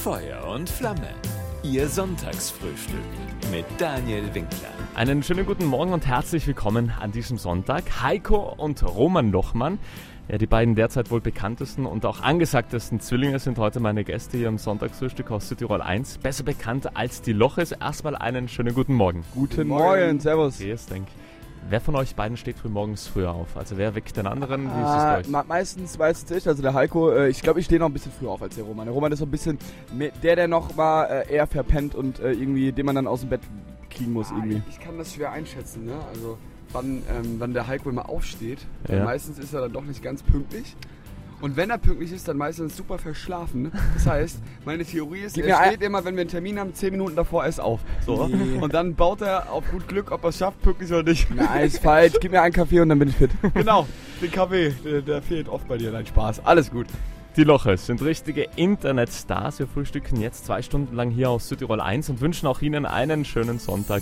Feuer und Flamme. Ihr Sonntagsfrühstück mit Daniel Winkler. Einen schönen guten Morgen und herzlich willkommen an diesem Sonntag. Heiko und Roman Lochmann, ja, die beiden derzeit wohl bekanntesten und auch angesagtesten Zwillinge, sind heute meine Gäste hier im Sonntagsfrühstück aus Südtirol 1. Besser bekannt als die Loches. Erstmal einen schönen guten Morgen. Guten Morgen, servus. Yes, denk. Wer von euch beiden steht früh morgens früher auf? Also wer weckt den anderen? Wie ist es bei euch? Meistens ich, also der Heiko. Ich glaube, ich stehe noch ein bisschen früher auf als der Roman. Der Roman ist so ein bisschen der noch mal eher verpennt und irgendwie, den man dann aus dem Bett kriegen muss irgendwie. Ich kann das schwer einschätzen, ne? Also wann der Heiko immer aufsteht. Ja. Meistens ist er dann doch nicht ganz pünktlich. Und wenn er pünktlich ist, dann meistens super verschlafen. Das heißt, meine Theorie ist, er steht immer, wenn wir einen Termin haben, 10 Minuten davor erst auf. So. Nee. Und dann baut er auf gut Glück, ob er es schafft, pünktlich oder nicht. Nein, ist falsch. Gib mir einen Kaffee und dann bin ich fit. Genau, den Kaffee, der fehlt oft bei dir. Nein, Spaß. Alles gut. Die Loches sind richtige Internetstars. Wir frühstücken jetzt 2 Stunden lang hier aus Südtirol 1 und wünschen auch Ihnen einen schönen Sonntag.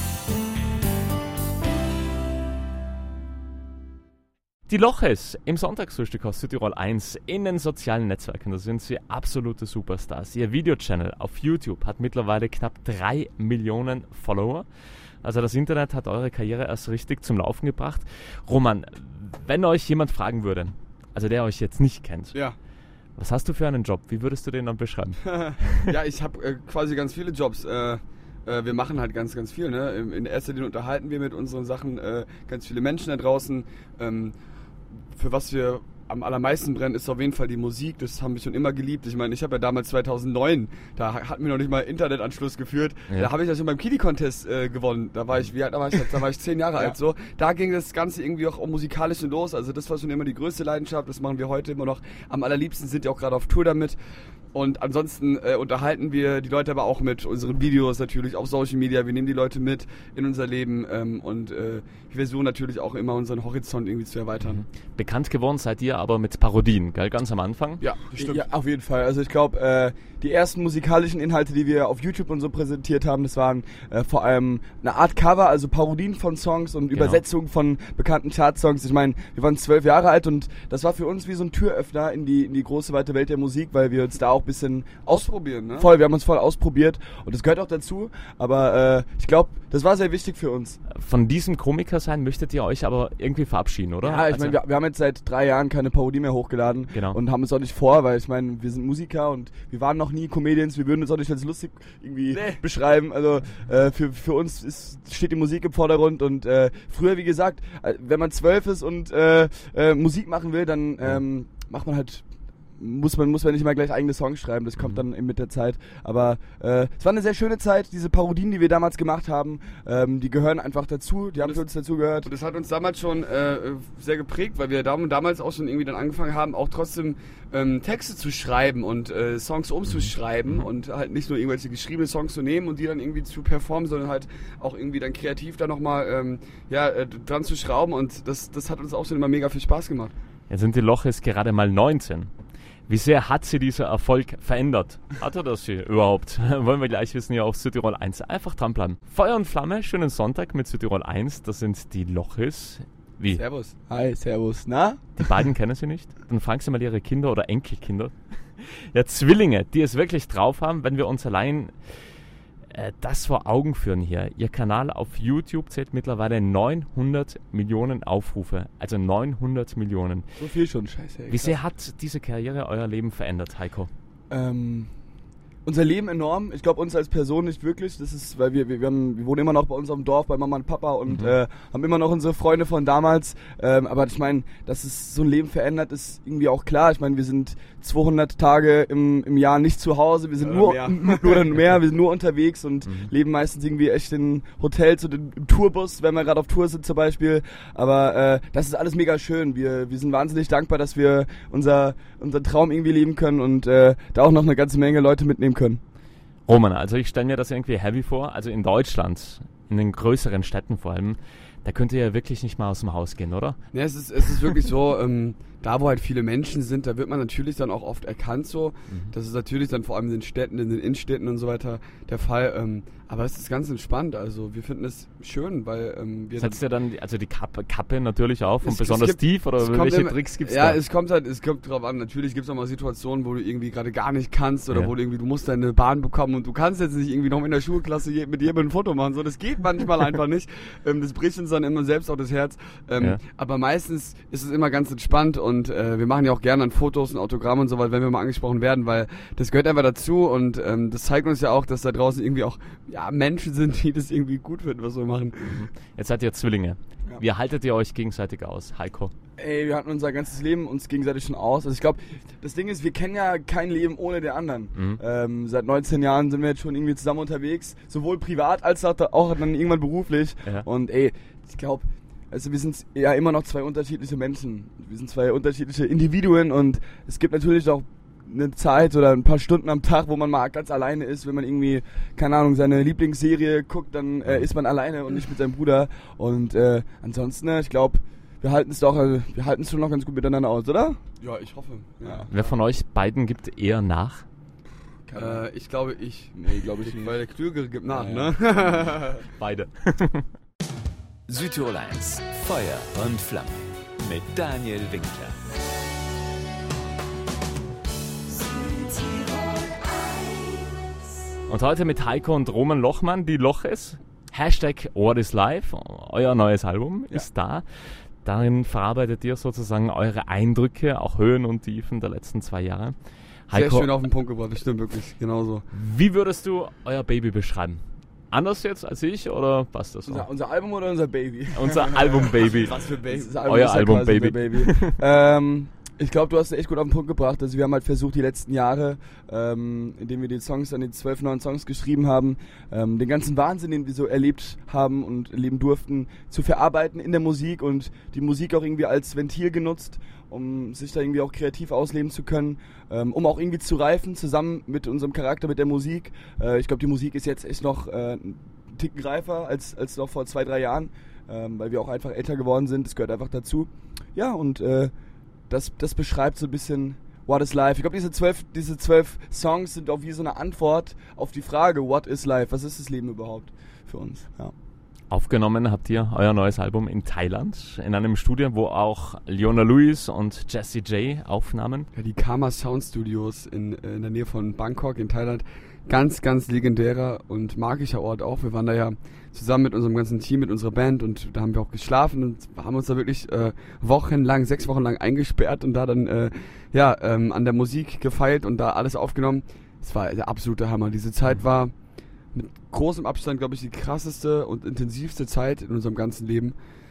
Die Loches im Sonntagsfrühstück aus Südtirol 1 in den sozialen Netzwerken, da sind sie absolute Superstars. Ihr Videochannel auf YouTube hat mittlerweile knapp 3 Millionen Follower. Also das Internet hat eure Karriere erst richtig zum Laufen gebracht. Roman, wenn euch jemand fragen würde, also der euch jetzt nicht kennt, Ja. was hast du für einen Job? Wie würdest du den dann beschreiben? Ja, ich habe quasi ganz viele Jobs. Wir machen halt ganz, ganz viel. Ne? In erster Linie unterhalten wir mit unseren Sachen ganz viele Menschen da draußen. Für was wir am allermeisten brennen, ist auf jeden Fall die Musik. Das haben wir schon immer geliebt. Ich meine, ich habe ja damals 2009, da hatten wir noch nicht mal Internetanschluss geführt. Ja. Da habe ich ja schon beim Kiddy-Contest gewonnen. Da war ich 10 Jahre alt. So. Da ging das Ganze irgendwie auch musikalisch los. Also das war schon immer die größte Leidenschaft. Das machen wir heute immer noch. Am allerliebsten sind wir auch gerade auf Tour damit. Und ansonsten unterhalten wir die Leute aber auch mit unseren Videos natürlich auf Social Media. Wir nehmen die Leute mit in unser Leben und wir versuchen natürlich auch immer unseren Horizont irgendwie zu erweitern. Bekannt geworden seid ihr aber mit Parodien, gell? Ganz am Anfang. Ja, stimmt. Ja, auf jeden Fall. Also ich glaube, die ersten musikalischen Inhalte, die wir auf YouTube und so präsentiert haben, das waren vor allem eine Art Cover, also Parodien von Songs und Übersetzungen von bekannten Chartsongs. Ich meine, wir waren 12 Jahre alt und das war für uns wie so ein Türöffner in die große, weite Welt der Musik, weil wir uns da auch ein bisschen Ausprobieren, ne? wir haben uns voll ausprobiert und das gehört auch dazu, aber ich glaube, das war sehr wichtig für uns. Von diesem Komiker sein möchtet ihr euch aber irgendwie verabschieden, oder? Ja, ich meine, wir haben jetzt seit 3 Jahren keine Parodie mehr hochgeladen und haben es auch nicht vor, weil ich meine, wir sind Musiker und wir waren noch nie Comedians, wir würden uns auch nicht als lustig irgendwie beschreiben. Also für uns steht die Musik im Vordergrund und früher, wie gesagt, wenn man 12 ist und Musik machen will, dann macht man halt muss man nicht mal gleich eigene Songs schreiben, das kommt dann eben mit der Zeit, aber es war eine sehr schöne Zeit, diese Parodien, die wir damals gemacht haben, die gehören einfach dazu, die haben für uns dazu gehört. Und das hat uns damals schon sehr geprägt, weil wir damals auch schon irgendwie dann angefangen haben, auch trotzdem Texte zu schreiben und Songs umzuschreiben und halt nicht nur irgendwelche geschriebene Songs zu nehmen und die dann irgendwie zu performen, sondern halt auch irgendwie dann kreativ da nochmal dran zu schrauben und das hat uns auch schon immer mega viel Spaß gemacht. Jetzt sind die Loches gerade mal 19. Wie sehr hat sie dieser Erfolg verändert? Hat er das hier überhaupt? Wollen wir gleich wissen hier auf Südtirol 1. Einfach dranbleiben. Feuer und Flamme, schönen Sonntag mit Südtirol 1. Das sind die Loches. Wie? Servus. Hi, servus. Na? Die beiden kennen sie nicht? Dann fragen sie mal ihre Kinder oder Enkelkinder. Ja, Zwillinge, die es wirklich drauf haben, wenn wir uns allein das vor Augen führen hier. Ihr Kanal auf YouTube zählt mittlerweile 900 Millionen Aufrufe. Also 900 Millionen. So viel schon, scheiße. Wie sehr hat diese Karriere euer Leben verändert, Heiko? Unser Leben enorm. Ich glaube, uns als Person nicht wirklich. Das ist, weil wir wohnen immer noch bei uns auf dem Dorf, bei Mama und Papa und haben immer noch unsere Freunde von damals. Aber ich meine, dass es so ein Leben verändert, ist irgendwie auch klar. Ich meine, wir sind 200 Tage im Jahr nicht zu Hause. Wir sind nur mehr. Wir sind nur unterwegs und leben meistens irgendwie echt in Hotels und im Tourbus, wenn wir gerade auf Tour sind zum Beispiel. Aber das ist alles mega schön. Wir sind wahnsinnig dankbar, dass wir unseren Traum irgendwie leben können und da auch noch eine ganze Menge Leute mitnehmen können. Roman, also ich stelle mir das irgendwie heavy vor, also in Deutschland, in den größeren Städten vor allem, da könnt ihr ja wirklich nicht mal aus dem Haus gehen, oder? Ja, es ist wirklich so, da wo halt viele Menschen sind, da wird man natürlich dann auch oft erkannt so. Das ist natürlich dann vor allem in den Städten, in den Innenstädten und so weiter der Fall. Aber es ist ganz entspannt, also wir finden es schön, weil wir... Setzt ihr dann die Kappe natürlich auf und besonders tief oder welche Tricks gibt's da? Ja, es kommt drauf an. Natürlich gibt's auch mal Situationen, wo du irgendwie gerade gar nicht kannst oder wo du musst deine Bahn bekommen und du kannst jetzt nicht irgendwie noch in der Schulklasse mit jedem ein Foto machen. So, das geht manchmal einfach nicht. Das bricht uns dann immer selbst auch das Herz. Aber meistens ist es immer ganz entspannt und wir machen ja auch gerne an Fotos und Autogramme und so weiter, wenn wir mal angesprochen werden, weil das gehört einfach dazu und das zeigt uns ja auch, dass da draußen irgendwie auch Menschen sind, die das irgendwie gut finden, was wir machen. Jetzt seid ihr Zwillinge. Ja. Wie haltet ihr euch gegenseitig aus, Heiko? Ey, wir hatten unser ganzes Leben uns gegenseitig schon aus. Also ich glaube, das Ding ist, wir kennen ja kein Leben ohne den anderen. Seit 19 Jahren sind wir jetzt schon irgendwie zusammen unterwegs, sowohl privat als auch dann irgendwann beruflich. Ja. Und ich glaube, also wir sind ja immer noch zwei unterschiedliche Menschen. Wir sind zwei unterschiedliche Individuen und es gibt natürlich auch eine Zeit oder ein paar Stunden am Tag, wo man mal ganz alleine ist, wenn man irgendwie, keine Ahnung, seine Lieblingsserie guckt, dann ist man alleine und nicht mit seinem Bruder. Und ansonsten, ich glaube, wir halten es schon noch ganz gut miteinander aus, oder? Ja, ich hoffe. Ja. Wer von euch beiden gibt eher nach? Ich glaube, ich. Nee, glaube ich nicht. Weil der Klügere gibt nach, ne? Beide. Südtirol 1, Feuer und Flamme mit Daniel Winkler. Und heute mit Heiko und Roman Lochmann, die Loches. #WhatIsLife, euer neues Album ist da. Darin verarbeitet ihr sozusagen eure Eindrücke, auch Höhen und Tiefen der letzten 2 Jahre. Heiko, sehr schön auf den Punkt gebracht, das stimmt wirklich, genauso. Wie würdest du euer Baby beschreiben? Anders jetzt als ich oder passt das so? Unser Album oder unser Baby? Unser Album-Baby. Was für Baby? Euer Album-Baby. Ich glaube, du hast es echt gut auf den Punkt gebracht. Also wir haben halt versucht, die letzten Jahre, indem wir die 12 neuen Songs geschrieben haben, den ganzen Wahnsinn, den wir so erlebt haben und erleben durften, zu verarbeiten in der Musik und die Musik auch irgendwie als Ventil genutzt, um sich da irgendwie auch kreativ ausleben zu können, um auch irgendwie zu reifen, zusammen mit unserem Charakter, mit der Musik. Ich glaube, die Musik ist jetzt echt noch einen Ticken reifer als noch vor 2-3 Jahren, weil wir auch einfach älter geworden sind. Das gehört einfach dazu. Ja, und das beschreibt so ein bisschen What is Life. Ich glaube, diese 12 Songs sind auch wie so eine Antwort auf die Frage, What is Life? Was ist das Leben überhaupt für uns? Ja. Aufgenommen habt ihr euer neues Album in Thailand, in einem Studio, wo auch Leona Lewis und Jessie J aufnahmen. Ja, die Karma Sound Studios in der Nähe von Bangkok in Thailand. Ganz, ganz legendärer und magischer Ort auch. Wir waren da ja zusammen mit unserem ganzen Team, mit unserer Band und da haben wir auch geschlafen und haben uns da wirklich 6 Wochen lang eingesperrt und da dann an der Musik gefeilt und da alles aufgenommen. Es war der absolute Hammer. Diese Zeit war mit großem Abstand, glaube ich, die krasseste und intensivste Zeit in unserem ganzen Leben.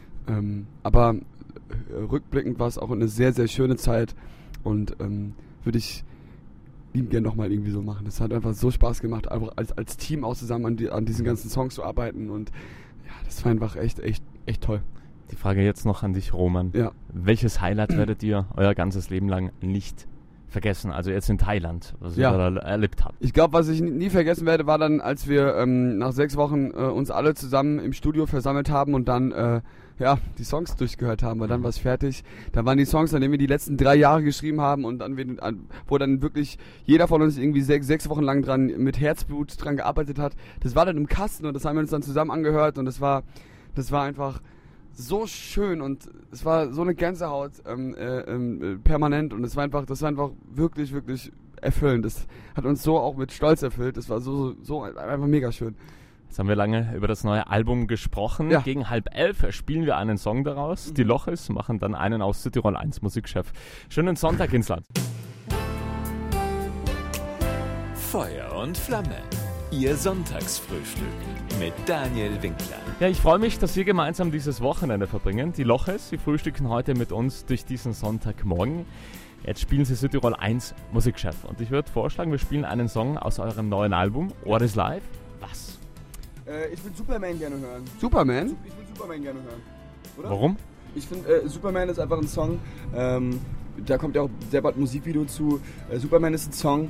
Aber rückblickend war es auch eine sehr, sehr schöne Zeit und würde ich lieben gerne nochmal irgendwie so machen. Das hat einfach so Spaß gemacht, einfach als Team auch zusammen an diesen ganzen Songs zu arbeiten und ja, das war einfach echt toll. Die Frage jetzt noch an dich, Roman. Ja. Welches Highlight werdet ihr euer ganzes Leben lang nicht vergessen? Also jetzt in Thailand, was ihr da erlebt habt. Ich glaube, was ich nie vergessen werde, war dann, als wir nach 6 Wochen uns alle zusammen im Studio versammelt haben und dann die Songs durchgehört haben, weil dann war es fertig. Da waren die Songs, an denen wir die letzten 3 Jahre geschrieben haben und dann wo dann wirklich jeder von uns irgendwie 6 Wochen lang dran mit Herzblut dran gearbeitet hat. Das war dann im Kasten und das haben wir uns dann zusammen angehört und das war einfach so schön und es war so eine Gänsehaut permanent und das war einfach wirklich, wirklich erfüllend. Das hat uns so auch mit Stolz erfüllt. Das war so einfach mega schön. Jetzt haben wir lange über das neue Album gesprochen. Ja. Gegen 10:30 spielen wir einen Song daraus. Die Loches machen dann einen aus Südtirol 1 Musikchef. Schönen Sonntag ins Land. Feuer und Flamme. Ihr Sonntagsfrühstück mit Daniel Winkler. Ja, ich freue mich, dass wir gemeinsam dieses Wochenende verbringen. Die Loches, sie frühstücken heute mit uns durch diesen Sonntagmorgen. Jetzt spielen sie Südtirol 1 Musikchef. Und ich würde vorschlagen, wir spielen einen Song aus eurem neuen Album, What is Life? Was? Ich würde Superman gerne hören. Superman? Ich würde Superman gerne hören. Oder? Warum? Ich finde, Superman ist einfach ein Song, da kommt ja auch sehr bald ein Musikvideo zu. Superman ist ein Song,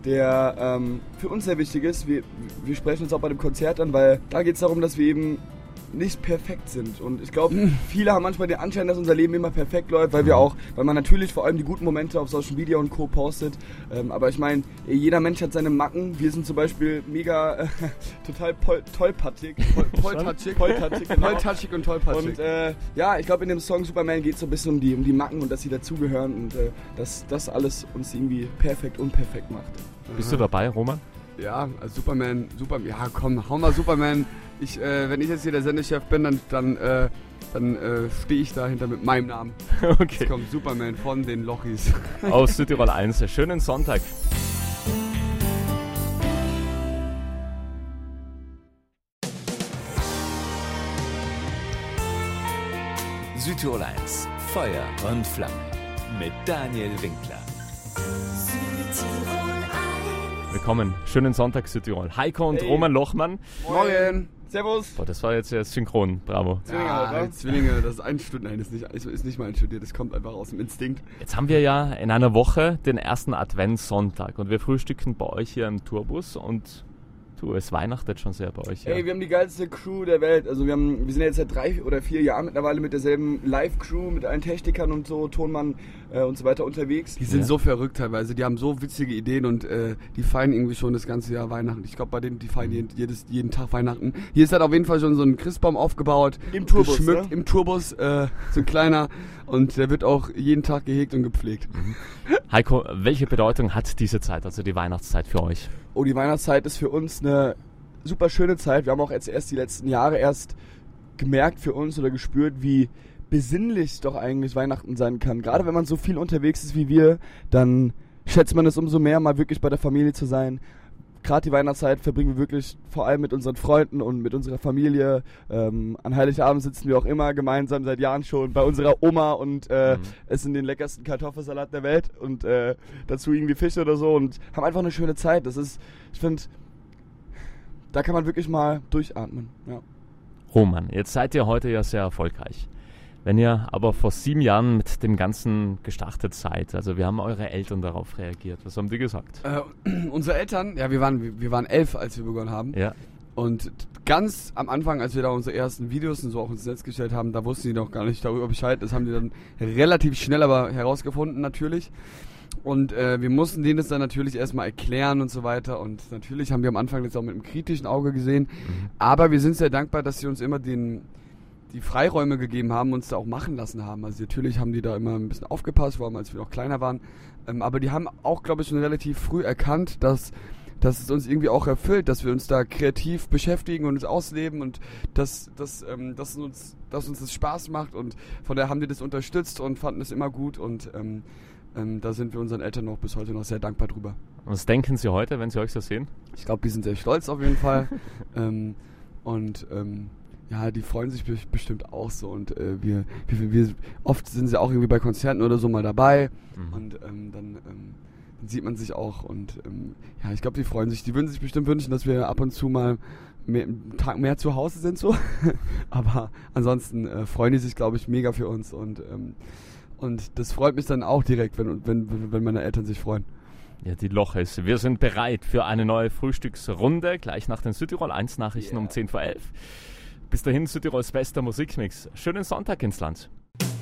der für uns sehr wichtig ist. Wir sprechen uns auch bei dem Konzert an, weil da geht es darum, dass wir eben nicht perfekt sind. Und ich glaube, viele haben manchmal den Anschein, dass unser Leben immer perfekt läuft, weil man natürlich vor allem die guten Momente auf Social Media und Co. postet. Aber ich meine, jeder Mensch hat seine Macken. Wir sind zum Beispiel mega total tollpatschig. Tollpatschig und tollpatschig. Und ich glaube, in dem Song Superman geht es so ein bisschen um die Macken und dass sie dazugehören und dass das alles uns irgendwie perfekt unperfekt macht. Bist du dabei, Roman? Ja, also Superman, ja komm, hau mal Superman. Wenn ich jetzt hier der Sendechef bin, dann stehe ich dahinter mit meinem Namen. Okay. Jetzt kommt Superman von den Lochis. Aus Südtirol 1. Schönen Sonntag. Südtirol 1, Feuer und Flamme mit Daniel Winkler. Willkommen. Schönen Sonntag, Südtirol. Heiko und Roman Lochmann. Morgen. Servus. Boah, das war jetzt synchron. Bravo. Zwillinge, das ist einstudiert. Nein, das ist nicht mal einstudiert. Das kommt einfach aus dem Instinkt. Jetzt haben wir ja in einer Woche den ersten Adventssonntag und wir frühstücken bei euch hier im Tourbus und es weihnachtet schon sehr bei euch. Ja. Ey, wir haben die geilste Crew der Welt. Also wir sind jetzt seit 3 oder 4 Jahren mittlerweile mit derselben Live-Crew, mit allen Technikern und so, Tonmann und so weiter unterwegs. Die sind so verrückt teilweise, die haben so witzige Ideen und die feiern irgendwie schon das ganze Jahr Weihnachten. Ich glaube, bei denen, die feiern jeden Tag Weihnachten. Hier ist halt auf jeden Fall schon so ein Christbaum aufgebaut. Im Tourbus, geschmückt, ne? Im Tourbus, so ein kleiner. Und der wird auch jeden Tag gehegt und gepflegt. Heiko, welche Bedeutung hat diese Zeit, also die Weihnachtszeit für euch? Oh, die Weihnachtszeit ist für uns eine super schöne Zeit. Wir haben auch jetzt erst die letzten Jahre gemerkt für uns oder gespürt, wie besinnlich doch eigentlich Weihnachten sein kann. Gerade wenn man so viel unterwegs ist wie wir, dann schätzt man es umso mehr, mal wirklich bei der Familie zu sein. Gerade die Weihnachtszeit verbringen wir wirklich vor allem mit unseren Freunden und mit unserer Familie. An Heiligabend sitzen wir auch immer gemeinsam seit Jahren schon bei unserer Oma und essen den leckersten Kartoffelsalat der Welt und dazu irgendwie Fisch oder so und haben einfach eine schöne Zeit. Das ist, ich finde, da kann man wirklich mal durchatmen. Ja. Roman, jetzt seid ihr heute ja sehr erfolgreich. Wenn ihr aber vor 7 Jahren mit dem Ganzen gestartet seid, also wie haben eure Eltern darauf reagiert? Was haben die gesagt? Unsere Eltern, ja, wir waren 11, als wir begonnen haben. Ja. Und ganz am Anfang, als wir da unsere ersten Videos und so auch ins Netz gestellt haben, da wussten die noch gar nicht darüber Bescheid. Das haben die dann relativ schnell aber herausgefunden natürlich. Und wir mussten denen das dann natürlich erstmal erklären und so weiter. Und natürlich haben wir am Anfang das auch mit einem kritischen Auge gesehen. Aber wir sind sehr dankbar, dass sie uns immer die Freiräume gegeben haben, uns da auch machen lassen haben. Also natürlich haben die da immer ein bisschen aufgepasst, vor allem als wir noch kleiner waren. Aber die haben auch, glaube ich, schon relativ früh erkannt, dass es uns irgendwie auch erfüllt, dass wir uns da kreativ beschäftigen und uns ausleben und dass uns das Spaß macht. Und von daher haben die das unterstützt und fanden es immer gut. Und da sind wir unseren Eltern auch bis heute noch sehr dankbar drüber. Was denken sie heute, wenn sie euch so sehen? Ich glaube, die sind sehr stolz auf jeden Fall. Ja, die freuen sich bestimmt auch so und wir oft sind sie auch irgendwie bei Konzerten oder so mal dabei und dann sieht man sich auch und ja, ich glaube, die freuen sich. Die würden sich bestimmt wünschen, dass wir ab und zu mal einen Tag mehr zu Hause sind so, aber ansonsten freuen die sich, glaube ich, mega für uns und das freut mich dann auch direkt, wenn meine Eltern sich freuen. Ja, die Lochis. Wir sind bereit für eine neue Frühstücksrunde, gleich nach den Südtirol 1 Nachrichten um 10 vor 11. Bis dahin Südtirols bester Musikmix. Schönen Sonntag ins Land.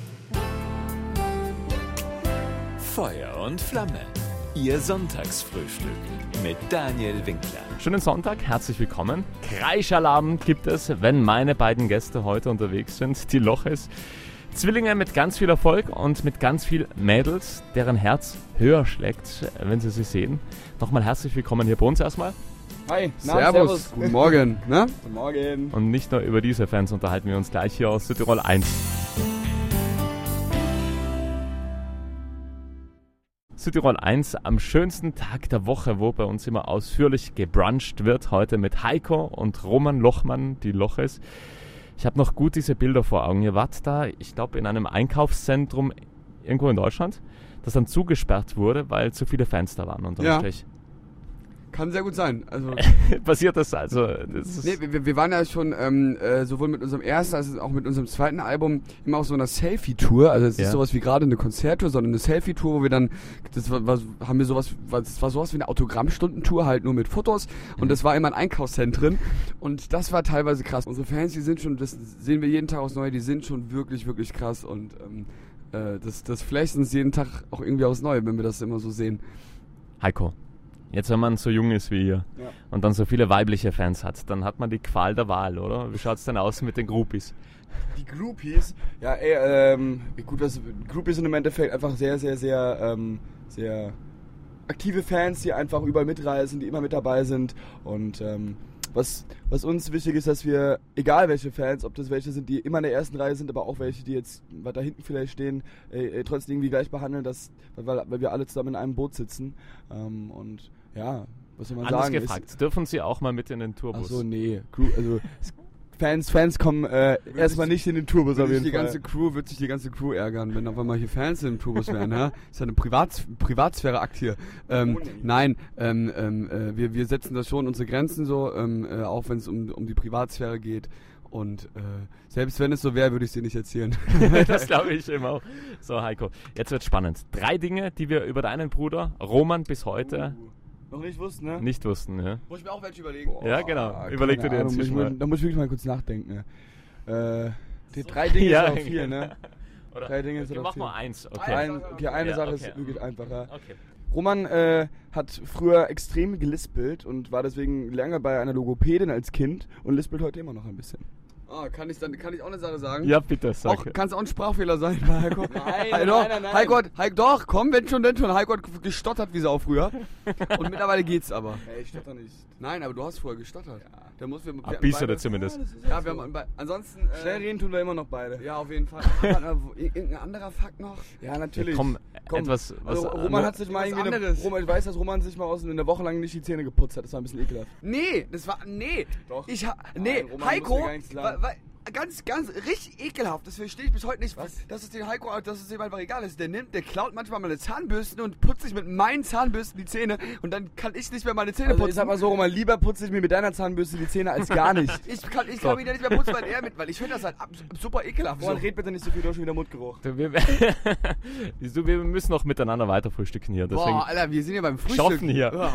Feuer und Flamme. Ihr Sonntagsfrühstück mit Daniel Winkler. Schönen Sonntag, herzlich willkommen. Kreischalarm gibt es, wenn meine beiden Gäste heute unterwegs sind, die Lochis. Zwillinge mit ganz viel Erfolg und mit ganz viel Mädels, deren Herz höher schlägt, wenn sie sehen. Nochmal herzlich willkommen hier bei uns erstmal. Hi, Servus, guten Morgen. Na? Guten Morgen. Und nicht nur über diese Fans unterhalten wir uns gleich hier aus Südtirol 1. Südtirol 1 am schönsten Tag der Woche, wo bei uns immer ausführlich gebruncht wird. Heute mit Heiko und Roman Lochmann, die Lochis. Ich habe noch gut diese Bilder vor Augen. Ihr wart da, ich glaube, in einem Einkaufszentrum irgendwo in Deutschland, das dann zugesperrt wurde, weil zu viele Fans da waren unterm Strich. Kann sehr gut sein. Also Passiert das also? Das ist wir waren ja schon sowohl mit unserem ersten als auch mit unserem zweiten Album immer auf so einer Selfie-Tour. Also es ist sowas wie gerade eine Konzerttour, sondern eine Selfie-Tour, wo wir dann, das war sowas wie eine Autogrammstundentour, halt nur mit Fotos. Und das war immer in Einkaufszentren. Und das war teilweise krass. Unsere Fans, die sind schon, das sehen wir jeden Tag aufs Neue, die sind schon wirklich, wirklich krass. Und das flasht uns jeden Tag auch irgendwie aufs Neue, wenn wir das immer so sehen. Heiko, jetzt wenn man so jung ist wie ihr und dann so viele weibliche Fans hat, dann hat man die Qual der Wahl, oder? Wie schaut es denn aus mit den Groupies? Die Groupies, ja gut, Groupies sind im Endeffekt einfach sehr, sehr, sehr, sehr aktive Fans, die einfach überall mitreisen, die immer mit dabei sind und was uns wichtig ist, dass wir, egal welche Fans, ob das welche sind, die immer in der ersten Reihe sind, aber auch welche, die jetzt weiter hinten vielleicht stehen, trotzdem irgendwie gleich behandeln, weil wir alle zusammen in einem Boot sitzen. Und ja, was soll man Alles sagen? gefragt, dürfen sie auch mal mit in den Tourbus? Achso, nee. Also Fans kommen erstmal nicht in den Tourbus auf jeden Fall. Wird sich die ganze Crew ärgern, wenn auf einmal hier Fans im Tourbus wären, ja? Ist ja eine Privatsphäre-Akt hier. Nein, wir setzen da schon unsere Grenzen so, auch wenn es um die Privatsphäre geht. Und selbst wenn es so wäre, würde ich es dir nicht erzählen. Das glaube ich immer auch. So, Heiko, jetzt wird spannend. 3 Dinge, die wir über deinen Bruder Roman bis heute noch nicht wussten, ne? nicht wussten. Ja, Muss ich mir auch welche überlegen? ja genau. Überleg dir den inzwischen mal. Da muss ich wirklich mal kurz nachdenken. Die 3 Dinge Ja, ist auch viel, ne? Oder, 3 Dinge ist okay, auch mach viel. mal 1. Okay. Eine Ja, Sache okay. ist wirklich einfacher. Okay. Roman hat früher extrem gelispelt und war deswegen lange bei einer Logopädin als Kind und lispelt heute immer noch ein bisschen. Kann ich auch eine Sache sagen? Ja, bitte, sag. Kann es auch ein Sprachfehler sein bei Heiko? Nein. Heiko, doch, komm, wenn schon. Heiko hat gestottert wie Sau früher. Und mittlerweile geht's aber. Hey, ich stotter nicht. Nein, aber du hast früher gestottert. Ja. Da muss wir Ein bisschen zumindest. Ja, wir haben ansonsten. Schnell reden tun wir immer noch beide. Ja, auf jeden Fall. Irgendein anderer Fakt noch? Ja, natürlich. Komm, etwas. Also Roman hat sich mal was irgendwie anderes. Ich weiß, dass Roman sich mal eine Woche lang nicht die Zähne geputzt hat. Das war ein bisschen ekelhaft. Nee. Doch. Nee, Roman Heiko, musste gar nichts sagen. ganz richtig ekelhaft. Das verstehe ich bis heute nicht. Dass es dem Heiko, dass es ihm einfach egal ist. Der klaut manchmal meine Zahnbürsten und putzt sich mit meinen Zahnbürsten die Zähne und dann kann ich nicht mehr meine Zähne Also putzen. ich sag mal so, Roman, lieber putze ich mir mit deiner Zahnbürste die Zähne als gar nicht. Ich kann ihn ja nicht mehr putzen, weil ich finde das halt super ekelhaft. Roman, red bitte nicht so viel, du hast schon wieder Mundgeruch. Wir müssen noch miteinander weiter frühstücken hier. Deswegen Boah, Alter, wir sind hier beim Frühstück. schaffen hier. Ja.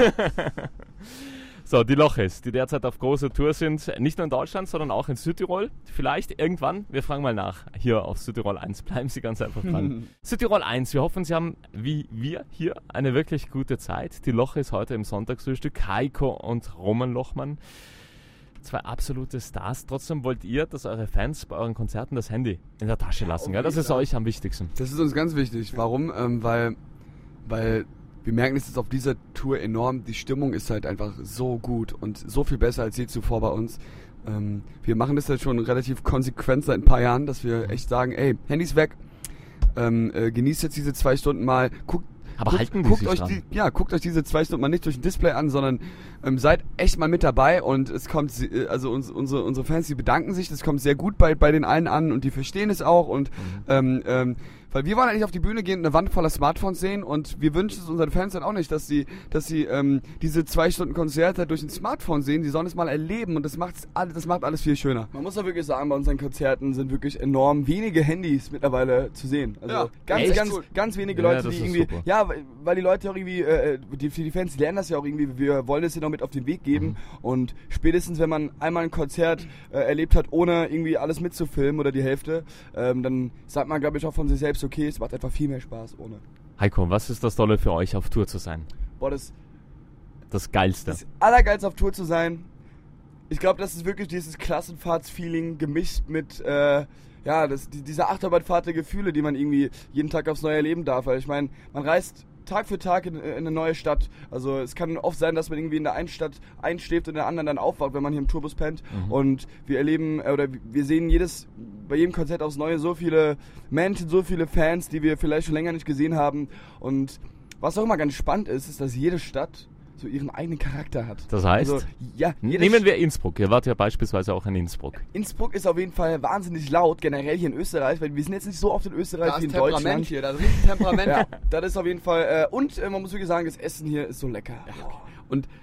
So, die Loches, die derzeit auf großer Tour sind, nicht nur in Deutschland, sondern auch in Südtirol. Vielleicht irgendwann, wir fragen mal nach, hier auf Südtirol 1. Bleiben Sie ganz einfach dran. Südtirol 1, wir hoffen, Sie haben, wie wir hier, eine wirklich gute Zeit. Die Loches heute im Sonntagsfrühstück, Heiko und Roman Lochmann. 2 absolute Stars. Trotzdem wollt ihr, dass eure Fans bei euren Konzerten das Handy in der Tasche lassen. Gell? Das ist euch am wichtigsten. Das ist uns ganz wichtig. Warum? Weil wir merken es jetzt auf dieser Tour enorm, die Stimmung ist halt einfach so gut und so viel besser als je zuvor bei uns. Wir machen das jetzt schon relativ konsequent seit ein paar Jahren, dass wir echt sagen, ey, Handys weg, genießt jetzt diese 2 Stunden mal, guckt euch diese 2 Stunden mal nicht durch ein Display an, sondern seid echt mal mit dabei und es kommt, also unsere Fans, die bedanken sich, das kommt sehr gut bei den allen an und die verstehen es auch und weil wir wollen eigentlich auf die Bühne gehen und eine Wand voller Smartphones sehen und wir wünschen es unseren Fans dann auch nicht, dass sie diese 2 Stunden Konzerte durch ein Smartphone sehen, die sollen es mal erleben und das macht alles viel schöner. Man muss auch wirklich sagen, bei unseren Konzerten sind wirklich enorm wenige Handys mittlerweile zu sehen. Also ganz wenige Leute, die irgendwie, super. ja, weil die Leute auch irgendwie, die Fans lernen das ja auch irgendwie, wir wollen es ja noch mit auf den Weg geben und spätestens, wenn man einmal ein Konzert erlebt hat, ohne irgendwie alles mitzufilmen oder die Hälfte, dann sagt man, glaube ich, auch von sich selbst, okay, es macht einfach viel mehr Spaß ohne. Heiko, was ist das Tolle für euch, auf Tour zu sein? Boah, das Geilste. Das Allergeilste auf Tour zu sein, ich glaube, das ist wirklich dieses Klassenfahrts-Feeling gemischt mit, diese Achterbahnfahrt der Gefühle, die man irgendwie jeden Tag aufs Neue erleben darf. Weil ich meine, man reist Tag für Tag in eine neue Stadt. Also es kann oft sein, dass man irgendwie in der einen Stadt einschläft und in der anderen dann aufwacht, wenn man hier im Tourbus pennt. Und wir erleben, wir sehen bei jedem Konzert aufs Neue so viele Menschen, so viele Fans, die wir vielleicht schon länger nicht gesehen haben. Und was auch immer ganz spannend ist, dass jede Stadt so ihren eigenen Charakter hat. Das heißt, also, ja, nehmen wir Innsbruck. Ihr wart ja beispielsweise auch in Innsbruck. Innsbruck ist auf jeden Fall wahnsinnig laut, generell hier in Österreich, weil wir sind jetzt nicht so oft in Österreich wie in Deutschland. Hier, da ist richtig Temperament. Ja, das ist auf jeden Fall, und man muss wirklich sagen, das Essen hier ist so lecker. Ja, okay. Und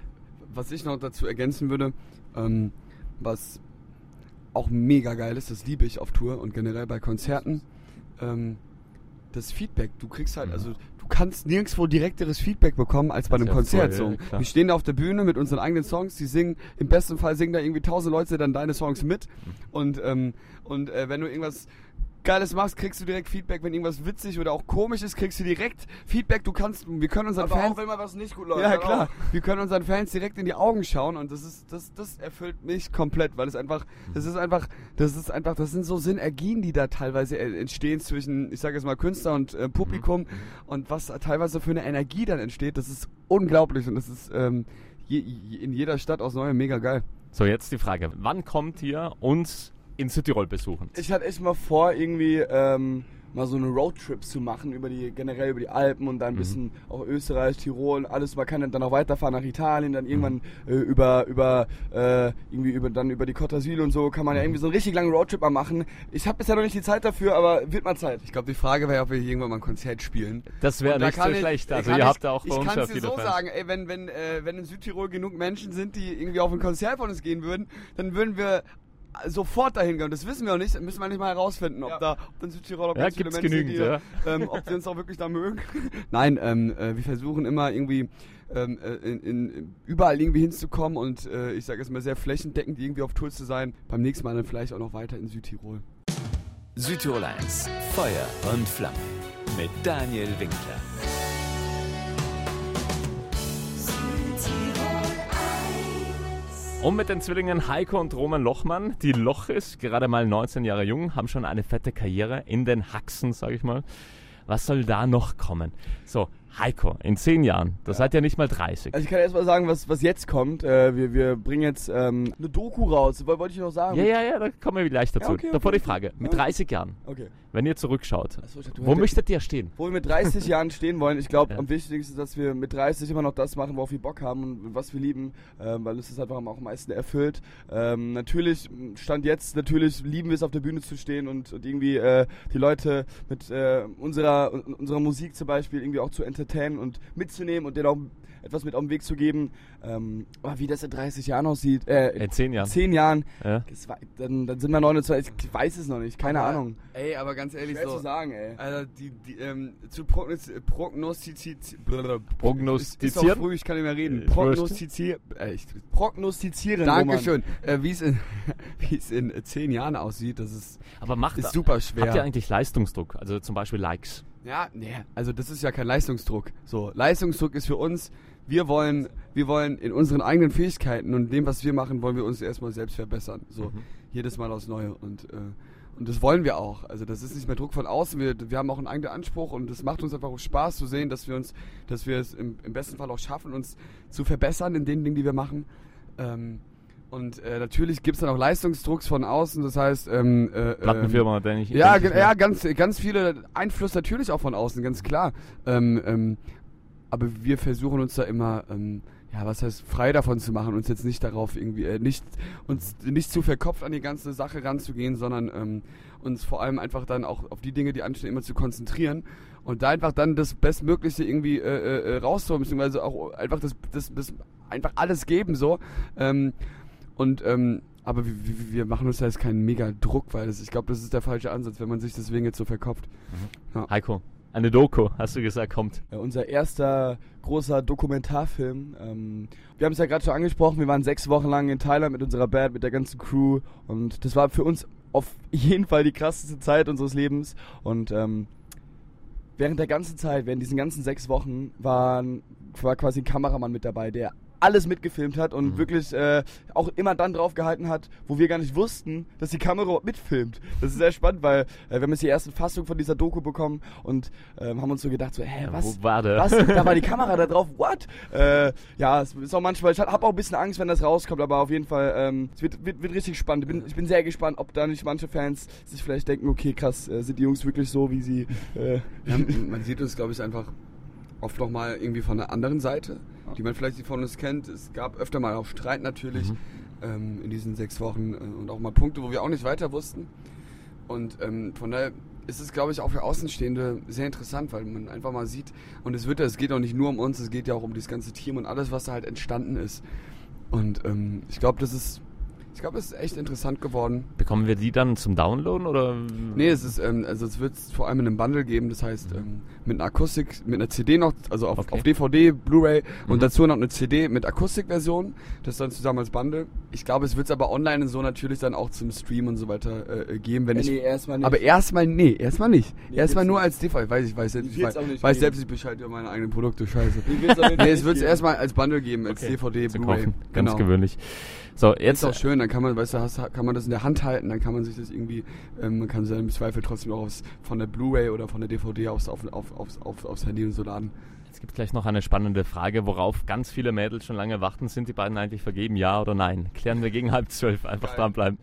was ich noch dazu ergänzen würde, was auch mega geil ist, das liebe ich auf Tour und generell bei Konzerten, das Feedback. Du kriegst halt, also du kannst nirgendwo direkteres Feedback bekommen als bei einem Konzert. Voll, So. Wir stehen da auf der Bühne mit unseren eigenen Songs, die singen, im besten Fall singen da irgendwie 1000 Leute dann deine Songs mit und wenn du irgendwas Geiles machst, kriegst du direkt Feedback. Wenn irgendwas witzig oder auch komisch ist, kriegst du direkt Feedback. Wir können unseren Aber Fans... auch wenn mal was nicht gut läuft. Ja, klar. Wir können unseren Fans direkt in die Augen schauen und das erfüllt mich komplett, weil das sind so Synergien, die da teilweise entstehen zwischen, ich sage jetzt mal, Künstler und Publikum und was teilweise für eine Energie dann entsteht, das ist unglaublich und das ist in jeder Stadt aufs Neue mega geil. So, jetzt die Frage, wann kommt ihr uns in Südtirol besuchen? Ich hatte echt mal vor, irgendwie mal so eine Roadtrip zu machen, generell über die Alpen und dann ein bisschen auch Österreich, Tirol, alles. Man kann dann auch weiterfahren nach Italien, dann irgendwann über die Côte d'Azur und so kann man ja irgendwie so einen richtig langen Roadtrip mal machen. Ich habe bisher noch nicht die Zeit dafür, aber wird mal Zeit. Ich glaube, die Frage wäre, ob wir hier irgendwann mal ein Konzert spielen. Das wäre nicht so schlecht. Also ihr habt da auch bei uns ja viele Fans. Ich kann es dir so sagen, ey, wenn in Südtirol genug Menschen sind, die irgendwie auf ein Konzert von uns gehen würden, dann würden wir sofort dahin gehen. Das wissen wir auch nicht. Müssen wir nicht mal herausfinden, ob in Südtirol ganz viele Menschen genügend, sind, ob sie uns auch wirklich da mögen. Nein, wir versuchen immer irgendwie überall irgendwie hinzukommen und ich sage jetzt mal sehr flächendeckend irgendwie auf Tour zu sein. Beim nächsten Mal dann vielleicht auch noch weiter in Südtirol. Südtirol 1, Feuer und Flamme mit Daniel Winkler. Und mit den Zwillingen Heiko und Roman Lochmann, die Lochis, gerade mal 19 Jahre jung, haben schon eine fette Karriere in den Haxen, sag ich mal. Was soll da noch kommen? So, Heiko, in 10 Jahren, da seid ihr nicht mal 30. Also ich kann erst mal sagen, was jetzt kommt. Wir bringen jetzt eine Doku raus, wollte ich noch sagen. Ja, da kommen wir gleich dazu. Ja, okay. Davor die Frage, mit 30 Jahren, wenn ihr zurückschaut, wo möchtet ihr stehen? Wo wir mit 30 Jahren stehen wollen, ich glaube, am wichtigsten ist, dass wir mit 30 immer noch das machen, worauf wir Bock haben und was wir lieben, weil es das einfach auch am meisten erfüllt. Natürlich, Stand jetzt, lieben wir es, auf der Bühne zu stehen und irgendwie die Leute mit unserer Musik zum Beispiel irgendwie auch zu entertainen und mitzunehmen und denen auch etwas mit auf den Weg zu geben. Aber wie das in 30 Jahren aussieht, in 10 Jahren. 10 Jahren, ja. Dann sind wir 29, ich weiß es noch nicht, keine Ahnung. Ey, aber ganz ehrlich schwer so. zu sagen, ey. Also zu prognostizieren. Ist doch früh, ich kann nicht mehr reden. Prognostizieren. Dankeschön. Wie es in 10 Jahren aussieht, das ist super schwer. Habt ihr eigentlich Leistungsdruck? Also zum Beispiel Likes? Ja, nee, also das ist ja kein Leistungsdruck. So, Leistungsdruck ist für uns, wir wollen in unseren eigenen Fähigkeiten und dem, was wir machen, wollen wir uns erstmal selbst verbessern. So, jedes Mal aufs Neue und das wollen wir auch. Also das ist nicht mehr Druck von außen. Wir haben auch einen eigenen Anspruch und es macht uns einfach auch Spaß zu sehen, dass wir es im besten Fall auch schaffen, uns zu verbessern in den Dingen, die wir machen. Und natürlich gibt es dann auch Leistungsdrucks von außen, das heißt Plattenfirma, denke ich. Ja, ganz viele Einfluss natürlich auch von außen, ganz klar. Aber wir versuchen uns da immer, frei davon zu machen, uns jetzt nicht darauf irgendwie, nicht zu verkopft an die ganze Sache ranzugehen, sondern uns vor allem einfach dann auch auf die Dinge, die anstehen, immer zu konzentrieren und da einfach dann das Bestmögliche irgendwie rauszuholen, beziehungsweise auch einfach das einfach alles geben, so. Aber wir machen uns da jetzt keinen mega Druck, weil ich glaube, das ist der falsche Ansatz, wenn man sich deswegen jetzt so verkopft. Ja. Heiko, eine Doku, hast du gesagt, kommt. Unser erster großer Dokumentarfilm. Wir haben es ja gerade schon angesprochen, wir waren 6 Wochen lang in Thailand mit unserer Band, mit der ganzen Crew und das war für uns auf jeden Fall die krasseste Zeit unseres Lebens und während diesen ganzen 6 Wochen war quasi ein Kameramann mit dabei, der alles mitgefilmt hat und wirklich auch immer dann drauf gehalten hat, wo wir gar nicht wussten, dass die Kamera mitfilmt. Das ist sehr spannend, weil wir haben jetzt die erste Fassung von dieser Doku bekommen und haben uns so gedacht, so, was? Wo war der? Was? Da war die Kamera da drauf, what? Es ist auch manchmal, ich habe auch ein bisschen Angst, wenn das rauskommt, aber auf jeden Fall, es wird richtig spannend. Ich bin sehr gespannt, ob da nicht manche Fans sich vielleicht denken, okay, krass, sind die Jungs wirklich so, wie sie... Man sieht uns, glaube ich, einfach oft nochmal irgendwie von der anderen Seite, die man vielleicht von uns kennt. Es gab öfter mal auch Streit natürlich in diesen 6 Wochen und auch mal Punkte, wo wir auch nicht weiter wussten. Und von daher ist es, glaube ich, auch für Außenstehende sehr interessant, weil man einfach mal sieht, und es geht auch nicht nur um uns, es geht ja auch um das ganze Team und alles, was da halt entstanden ist. Und ich glaube, es ist echt interessant geworden. Bekommen wir die dann zum Downloaden oder? Nee, es wird es vor allem in einem Bundle geben, das heißt mit einer Akustik, mit einer CD noch, also auf DVD, Blu-ray und dazu noch eine CD mit Akustikversion, das dann zusammen als Bundle. Ich glaube, es wird es aber online und so natürlich dann auch zum Stream und so weiter geben, wenn Nee, erstmal nicht. Aber erstmal nicht. Nee, Erstmal nur nicht. als DVD. Ich weiß selbst nicht Bescheid über meine eigenen Produkte, scheiße. Nee, Es wird es erstmal als Bundle geben, als DVD, zu Blu-ray. kaufen. Ganz gewöhnlich. So, jetzt Ist auch schön, dann kann man, weißt du, kann man das in der Hand halten, dann kann man sich das irgendwie, man kann es im Zweifel trotzdem auch von der Blu-ray oder von der DVD aufs Handy und so laden. Jetzt gibt es gleich noch eine spannende Frage, worauf ganz viele Mädels schon lange warten. Sind die beiden eigentlich vergeben, ja oder nein? Klären wir gegen 11:30. Einfach dranbleiben.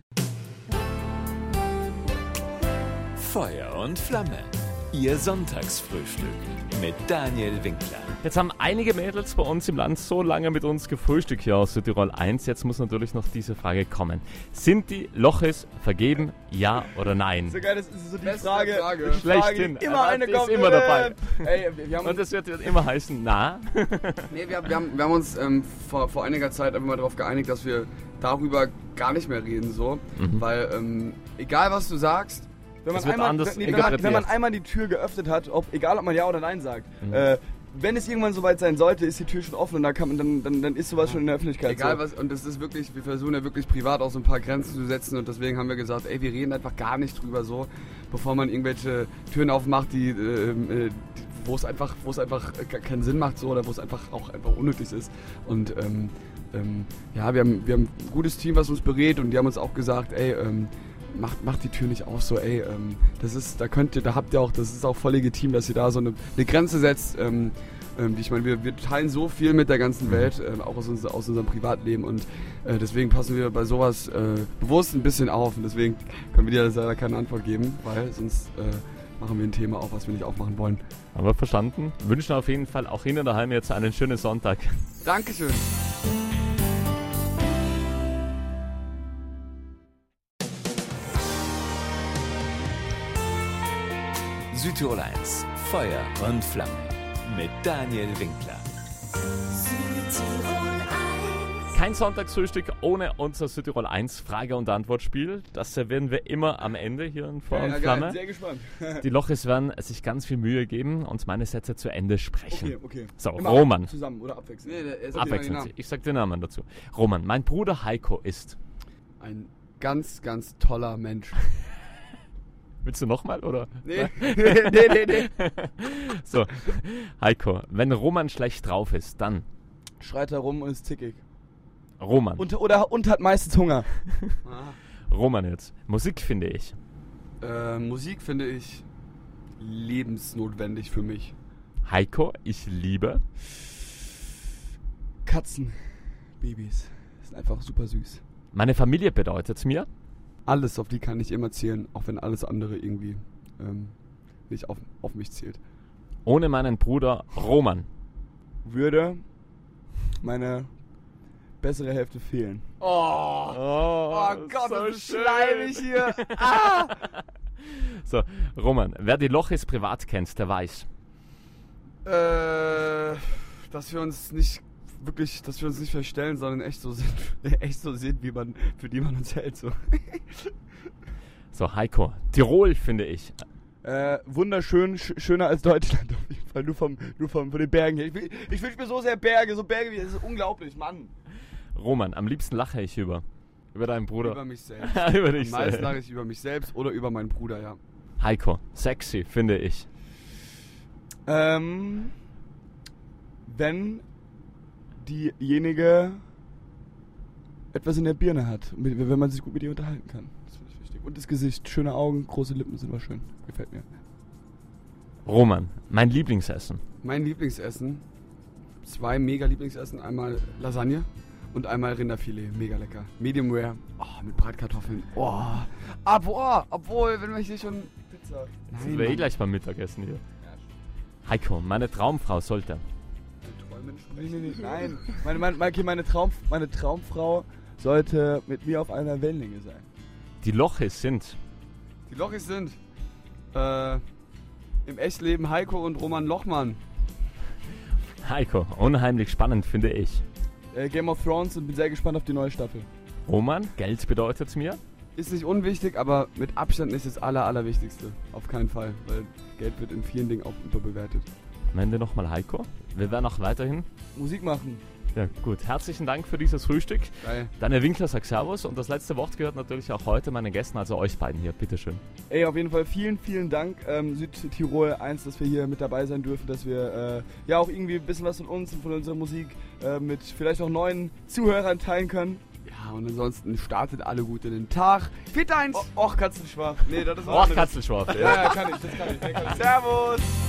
Feuer und Flamme. Ihr Sonntagsfrühstück mit Daniel Winkler. Jetzt haben einige Mädels bei uns im Land so lange mit uns gefrühstückt hier aus Südtirol 1. Jetzt muss natürlich noch diese Frage kommen. Sind die Lochis vergeben, ja oder nein? So geil, das ist so die Beste Frage. Frage. Schlechthin. Immer eine Die ist kommt. immer dabei. Ey, wir haben Und es wird immer heißen, na? Nee, wir haben uns vor einiger Zeit einfach mal darauf geeinigt, dass wir darüber gar nicht mehr reden, so. Weil, egal was du sagst, Es wird anders wenn interpretiert. man einmal die Tür geöffnet hat, egal ob man ja oder nein sagt, wenn es irgendwann soweit sein sollte, ist die Tür schon offen und dann ist sowas schon in der Öffentlichkeit. egal so. was, und das ist wirklich, wir versuchen ja wirklich privat auch so ein paar Grenzen zu setzen und deswegen haben wir gesagt, ey, wir reden einfach gar nicht drüber so, bevor man irgendwelche Türen aufmacht, wo es einfach keinen Sinn macht so oder wo es einfach unnötig ist. Und ja, wir haben ein gutes Team, was uns berät und die haben uns auch gesagt, ey, macht die Tür nicht auf, so, ey, das ist auch voll legitim, dass ihr da so eine Grenze setzt, ich meine, wir teilen so viel mit der ganzen Welt, auch aus unserem Privatleben und deswegen passen wir bei sowas bewusst ein bisschen auf und deswegen können wir dir leider keine Antwort geben, weil sonst machen wir ein Thema auf, was wir nicht aufmachen wollen. Haben wir verstanden? Wünschen auf jeden Fall auch Ihnen daheim jetzt einen schönen Sonntag. Dankeschön. Südtirol 1. Feuer und Flamme mit Daniel Winkler. Kein Sonntagsfrühstück ohne unser Südtirol 1 Frage- und Antwortspiel. Das servieren wir immer am Ende hier in Feuer und Flamme. Geil, sehr gespannt. Die Lochis werden sich ganz viel Mühe geben und meine Sätze zu Ende sprechen. Okay. So, Immer Roman. Zusammen oder abwechselnd? Abwechselnd. Ich sag den Namen dazu. Roman, mein Bruder Heiko ist. Ein ganz, ganz toller Mensch. Willst du nochmal, oder? Nee. So, Heiko, wenn Roman schlecht drauf ist, dann Schreit herum und ist zickig. Roman. Und hat meistens Hunger. Roman jetzt. Musik finde ich. Musik finde ich lebensnotwendig für mich. Heiko, ich liebe. Katzen. Babys. Sind einfach super süß. Meine Familie bedeutet mir. Alles, auf die kann ich immer zählen, auch wenn alles andere irgendwie nicht auf mich zählt. Ohne meinen Bruder Roman. Würde meine bessere Hälfte fehlen. Oh Gott, so das ist schön. schleimig hier. So, Roman, wer die Lochis privat kennt, der weiß. Dass wir uns nicht verstellen, sondern echt so sind, für die man uns hält. So. So, Heiko, Tirol finde ich. Wunderschön, schöner als Deutschland auf jeden Fall. Nur von den Bergen hier. Ich wünsche mir so sehr Berge, das ist unglaublich, Mann. Roman, am liebsten lache ich über deinen Bruder. Über mich selbst. Über dich Am meisten selbst. lache ich über mich selbst oder über meinen Bruder, ja. Heiko, sexy finde ich. Wenn diejenige etwas in der Birne hat, wenn man sich gut mit ihr unterhalten kann. Das finde ich wichtig. Und das Gesicht, schöne Augen, große Lippen sind immer schön. Gefällt mir. Roman, mein Lieblingsessen. Mein Lieblingsessen, 2 mega Lieblingsessen, einmal Lasagne und einmal Rinderfilet, mega lecker. Medium rare, mit Bratkartoffeln. Obwohl, wenn wir hier schon Pizza. Sind wir gleich beim Mittagessen hier. Heiko, meine Traumfrau sollte. Nee. Nein. Meine Traumfrau sollte mit mir auf einer Wellenlänge sein. Die Lochis sind. Die Lochis sind im Echtleben Heiko und Roman Lochmann. Heiko, unheimlich spannend finde ich. Game of Thrones und bin sehr gespannt auf die neue Staffel. Roman, Geld bedeutet mir. Ist nicht unwichtig, aber mit Abstand nicht das Allerwichtigste. Auf keinen Fall, weil Geld wird in vielen Dingen auch überbewertet. Am Ende nochmal Heiko. Wir werden auch weiterhin. Musik machen. Ja, gut. Herzlichen Dank für dieses Frühstück. Geil. Daniel Winkler sagt Servus und das letzte Wort gehört natürlich auch heute meinen Gästen, also euch beiden hier. Bitteschön. Ey, auf jeden Fall vielen Dank, Südtirol 1, dass wir hier mit dabei sein dürfen, dass wir ja auch irgendwie ein bisschen was von uns und von unserer Musik mit vielleicht auch neuen Zuhörern teilen können. Ja, und ansonsten startet alle gut in den Tag. Fit 1! Och, Katzenschwarf. Nee, das ist Och, Katzenschwarf. Ja, kann ich. Servus!